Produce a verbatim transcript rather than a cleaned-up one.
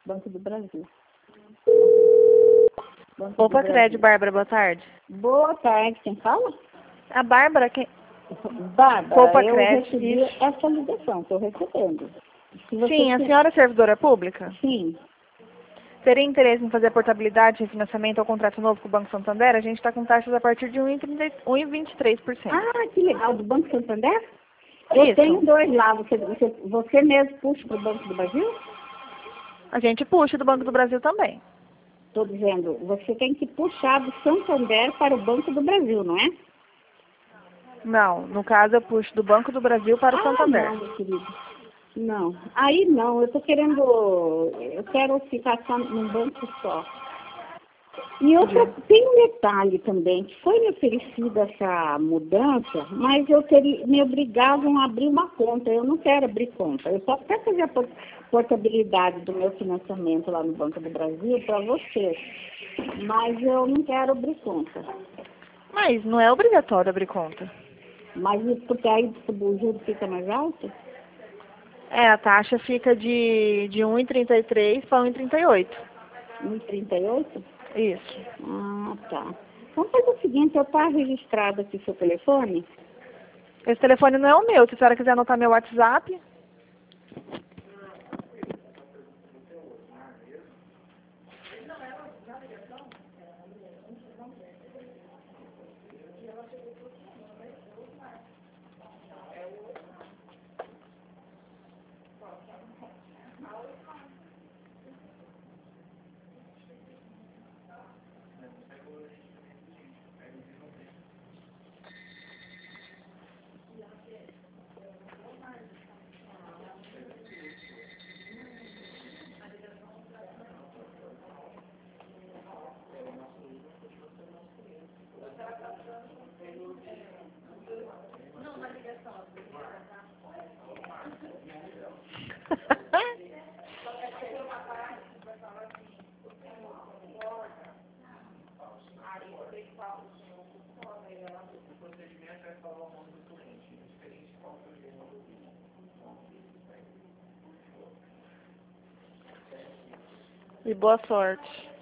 Banco do Brasil. Banco Opa, do Crédito, Brasil. Bárbara, boa tarde. Boa tarde, quem fala? A Bárbara, quem... Bárbara, Opa, eu Crédito, recebi isso. essa ligação, estou recebendo. Se você Sim, a quer- senhora é servidora pública? Sim. Teria interesse em fazer a portabilidade e refinanciamento ao contrato novo com o Banco Santander? A gente está com taxas a partir de um vírgula vinte e três por cento. Ah, que legal, do Banco Santander? Eu Isso. tenho dois lá, você, você, você mesmo puxa para o Banco do Brasil? A gente puxa do Banco do Brasil também. Estou dizendo, você tem que puxar do Santander para o Banco do Brasil, não é? Não, no caso eu puxo do Banco do Brasil para o Ah, Santander. não, meu querido. Não. Aí não, eu estou querendo, eu quero ficar só num banco só. E outra, tem um detalhe também, que foi me oferecida essa mudança, mas eu teria, me obrigavam a abrir uma conta. Eu não quero abrir conta. Eu só quero fazer a por- portabilidade do meu financiamento lá no Banco do Brasil para você. Mas eu não quero abrir conta. Mas não é obrigatório abrir conta. Mas porque aí o juro fica mais alto? É, a taxa fica de, de um vírgula trinta e três para um vírgula trinta e oito. um vírgula trinta e oito? Isso. Ah, tá. Vamos fazer o seguinte, eu está registrado aqui seu telefone? Esse telefone não é o meu. Se a senhora quiser anotar meu WhatsApp, e boa sorte.